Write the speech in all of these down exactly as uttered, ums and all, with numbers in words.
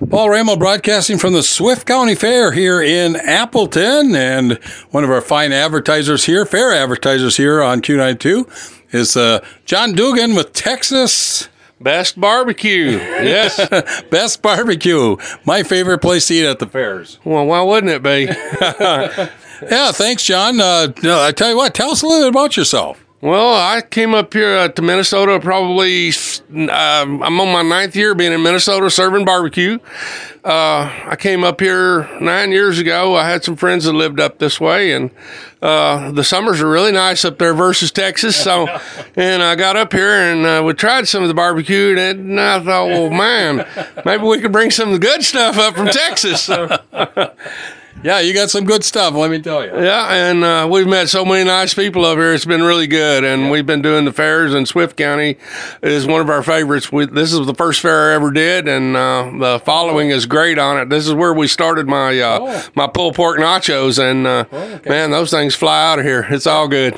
Paul Ramo broadcasting from the Swift County Fair here in Appleton, and one of our fine advertisers here, fair advertisers here on Q ninety-two, is uh, John Dugan with Texas Best Barbecue. Yes. Best Barbecue. My favorite place to eat at the fairs. Well, why wouldn't it be? Yeah, thanks, John. Uh, I tell you what, tell us a little bit about yourself. Well, I came up here uh, to Minnesota probably, uh, I'm on my ninth year being in Minnesota serving barbecue. Uh, I came up here nine years ago. I had some friends that lived up this way, and uh, the summers are really nice up there versus Texas. So, and I got up here and uh, we tried some of the barbecue, and I thought, well, man, maybe we could bring some of the good stuff up from Texas. So. Yeah, you got some good stuff, let me tell you. Yeah, and uh, we've met so many nice people up here. It's been really good, and yeah. We've been doing the fairs, and Swift County is one of our favorites. We, this is the first fair I ever did, and uh, the following is great on it. This is where we started my uh, oh. my pulled pork nachos, and uh, oh, okay. man, those things fly out of here. It's all good.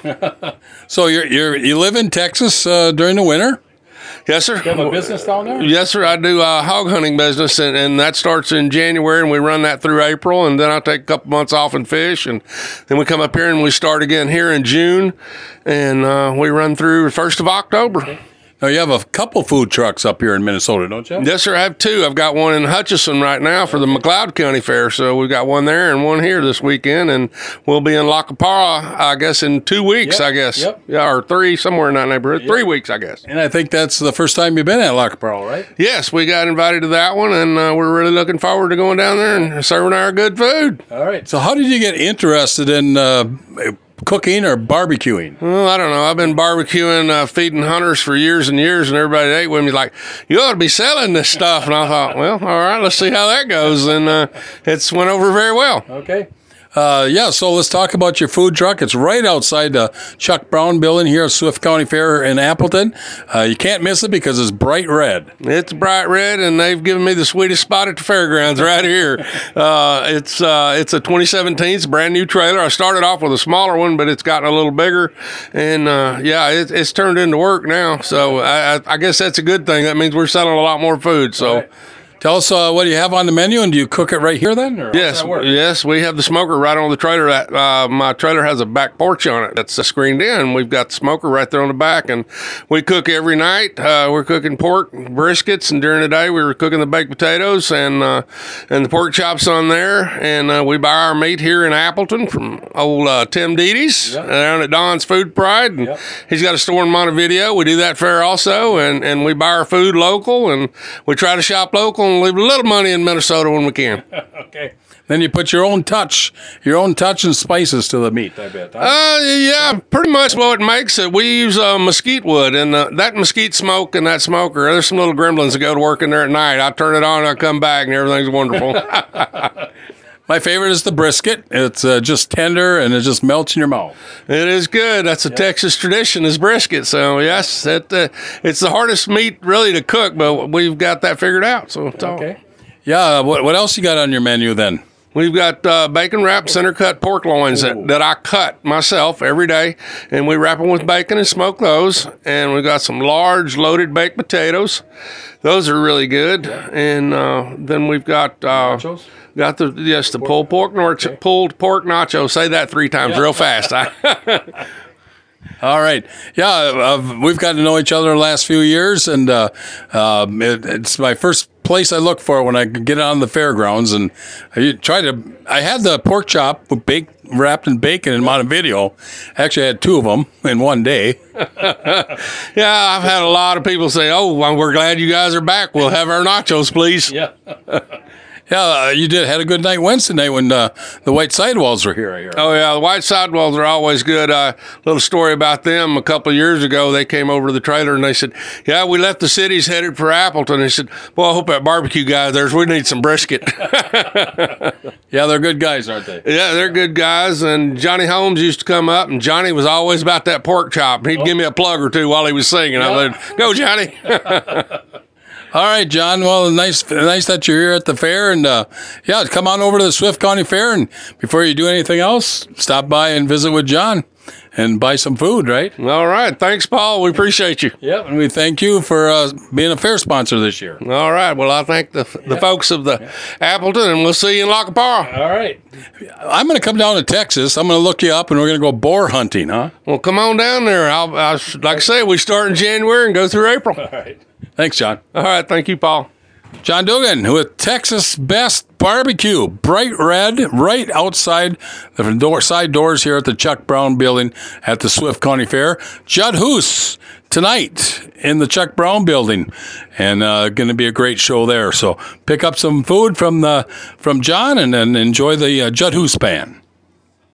So you're, you're, you live in Texas uh, during the winter? Yes, sir. You have a business down there? Yes, sir. I do a hog hunting business, and, and that starts in January, and we run that through April, and then I take a couple months off and fish, and then we come up here and we start again here in June, and uh, we run through the first of October. Okay. Now, you have a couple food trucks up here in Minnesota, don't you? Yes, sir. I have two. I've got one in Hutchinson right now for the McLeod County Fair. So we've got one there and one here this weekend. And we'll be in Lacapara, I guess, in two weeks, yep. I guess. Yep. Yeah, or three, somewhere in that neighborhood. Yep. Three weeks, I guess. And I think that's the first time you've been at Lacapara, right? Yes, we got invited to that one, and uh, we're really looking forward to going down there and serving our good food. All right. So how did you get interested in uh, cooking or barbecuing? Well, I don't know. I've been barbecuing, uh, feeding hunters for years and years, and everybody that ate with me like, you ought to be selling this stuff. And I thought, well, all right, let's see how that goes. And uh, it's went over very well. Okay. Uh, yeah, so let's talk about your food truck. It's right outside the Chuck Brown building here at Swift County Fair in Appleton. Uh, you can't miss it because it's bright red. It's bright red, and they've given me the sweetest spot at the fairgrounds right here. Uh, it's uh, it's a twenty seventeen. It's a brand new trailer. I started off with a smaller one, but it's gotten a little bigger. And, uh, yeah, it, it's turned into work now. So I, I guess that's a good thing. That means we're selling a lot more food. So. Right. Tell us uh, what do you have on the menu, and do you cook it right here then? Or yes, yes, we have the smoker right on the trailer. That uh, my trailer has a back porch on it that's screened in. We've got the smoker right there on the back, and we cook every night. Uh, we're cooking pork briskets, and during the day we were cooking the baked potatoes and uh, and the pork chops on there. And uh, we buy our meat here in Appleton from old uh, Tim Deedes yep. down at Don's Food Pride. And yep. He's got a store in Montevideo. We do that fair also, and, and we buy our food local, and we try to shop local and leave a little money in Minnesota when we can. Okay. Then you put your own touch, your own touch and spices to the meat, I bet. Huh? Uh, yeah, pretty much what makes it. We use uh, mesquite wood, and uh, that mesquite smoke and that smoker, there's some little gremlins that go to work in there at night. I turn it on, I come back, and everything's wonderful. My favorite is the brisket. It's uh, just tender, and it just melts in your mouth. It is good. That's a yep. Texas tradition, is brisket. So, yes, it, uh, it's the hardest meat, really, to cook, but we've got that figured out. So, it's okay. All. Yeah, what, what else you got on your menu then? We've got uh, bacon-wrapped center-cut pork loins that, that I cut myself every day, and we wrap them with bacon and smoke those. And we've got some large loaded baked potatoes. Those are really good. And uh, then we've got... Uh, nachos? Got the, yes, the pulled pork, okay. pulled pork nacho. Say that three times yeah. real fast. All right. Yeah, uh, we've gotten to know each other the last few years, and uh, um, it, it's my first place I look for when I get on the fairgrounds. And I try to. I had the pork chop baked, wrapped in bacon in Montevideo. Actually, I had two of them in one day. Yeah, I've had a lot of people say, "Oh, well, we're glad you guys are back. We'll have our nachos, please." Yeah. Yeah, uh, you did had a good night Wednesday night when uh, the white sidewalls were here, I hear. Oh, yeah, the white sidewalls are always good. A uh, little story about them. A couple of years ago, they came over to the trailer, and they said, yeah, we left the cities headed for Appleton. They said, well, I hope that barbecue guy there's, we need some brisket. Yeah, they're good guys, aren't they? Yeah, they're good guys, and Johnny Holmes used to come up, and Johnny was always about that pork chop. He'd oh. give me a plug or two while he was singing. Yeah. I said, go, Johnny. All right, John. Well, nice, nice that you're here at the fair, and uh, yeah, come on over to the Swift County Fair, and before you do anything else, stop by and visit with John. and buy some food, right? All right. Thanks, Paul. We appreciate you. Yep, and we thank you for uh, being a fair sponsor this year. All right. Well, I thank the the Yeah. folks of the Appleton, and we'll see you in Lacapara. All right. I'm going to come down to Texas. I'm going to look you up, and we're going to go boar hunting, huh? Well, come on down there. I'll, I'll like I say, we start in January and go through April. All right. Thanks, John. All right. Thank you, Paul. John Dugan with Texas Best Barbecue, bright red, right outside the door, side doors here at the Chuck Brown Building at the Swift County Fair. Judd Hoos tonight in the Chuck Brown Building, and uh, going to be a great show there. So pick up some food from the from John and then enjoy the uh, Judd Hoos Band.